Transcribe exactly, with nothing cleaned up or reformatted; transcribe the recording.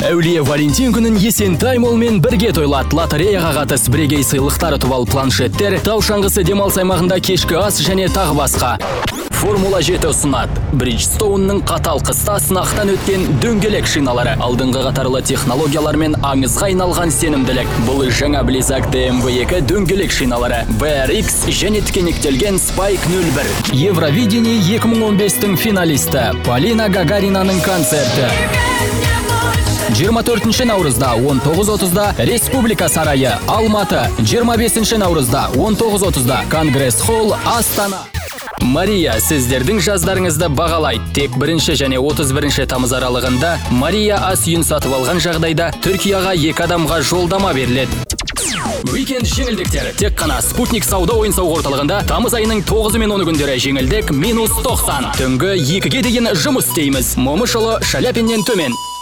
Әулие Валентин күнін Есентай молмен бірге тойлат. Лотереяға қатыс бірегей сыйлықтар ұтып ал, планшеттер, тау шаңғысы демалыс аймағында кешкі ас және тағы басқа. Формула жеті ұсынады. Бриджстоунның қатал қыста сынақтан өткен дөңгелек шиналары. Алдыңғы қатарлы технологиялармен аңызға айналған сенімділік. Бұл жаңа Blizzak дэ эм вэ екі дөңгелек шиналары. бэ эр икс және тікенектелген Spike нөл бір. Евровидение екі мың он бестің финалисті Полина Гагаринаның концерті. жиырма төртінші наурызда он тоғыз отызда Республика сарайы, Алматы. жиырма бесінші наурызда он тоғыз отызда Конгресс холл, Астана. Мария сіздердің жаздарыңызды бағалайды. Тек бірінші және отыз бірінші тамыз аралығында Мария ас үйін сатып алған жағдайда Түркияға екі адамға жолдама беріледі. Уикенд жеңілдіктері. Тек қана Спутник сауда ойын сауық орталығында тамыз айының тоғызы мен оны күндері жеңілдік минус тоқсан. Түнгі екіге дейін жұмыс істейміз. Момышұлы, Шаляпиннен төмен.